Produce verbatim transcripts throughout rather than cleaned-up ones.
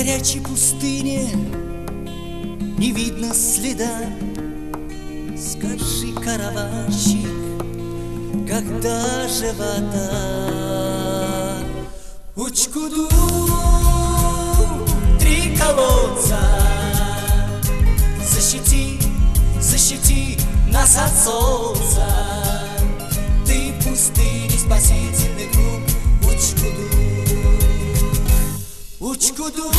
горячей пустыне не видно следа. Скажи, караванщик, когда же вода? Учкуду, три колодца, защити, защити нас от солнца. Ты в пустыне спасительный круг. Учкуду, Учкуду,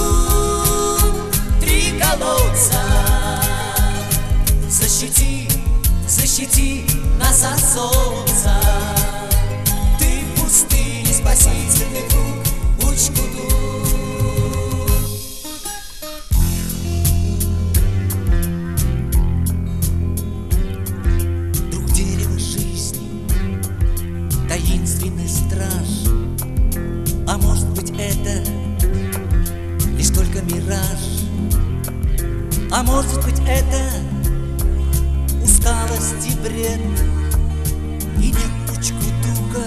три колодца, защити, защити нас от солнца. Ты в пустыне спасительный круг. Учкуду. Друг дерева жизни, таинственный страж. А может быть, это лишь только мираж? А может быть, это усталость и бред, и нет Учкудука,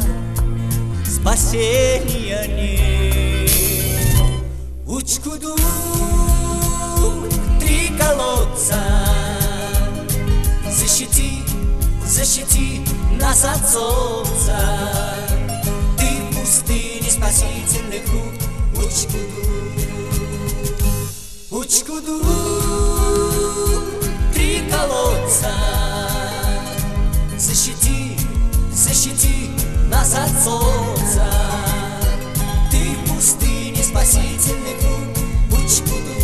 спасения нет. Учкуду, три колодца, защити, защити нас от солнца. Ты в пустыне спасительный круг. Учкуду, Учкуду, три колодца, защити, защити нас от солнца. Ты в пустыне спасительный круг. Учкуду.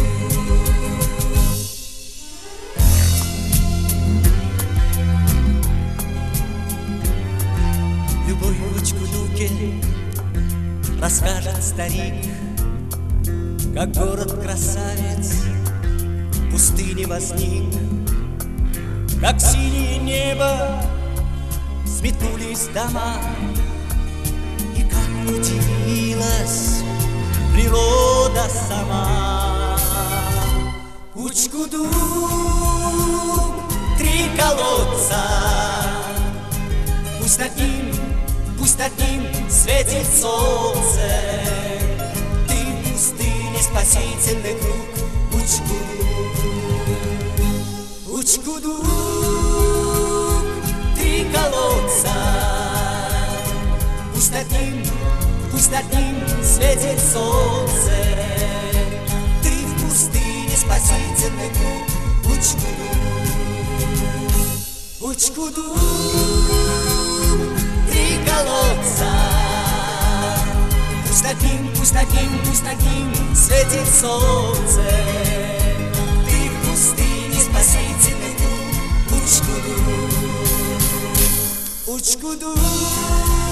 Любой в Учкудуке расскажет старик, как город-красавец в пустыне возник, как синее небо сметнулись дома, и как удивилась природа сама. Учкуду, три колодца, пусть над ним, пусть над ним светит солнце. Ты в пустыне спасительный круг. Учкуду, Учкуду, три колодца, пусть над ним, пусть над ним светит солнце. Ты в пустыне спасительный круг. Учкуду, Учкуду, три колодца, пусть над ним, пусть над ним, пусть над ним светит солнце. Ты в пустыне спасительный круг. Учкуду, Учкуду.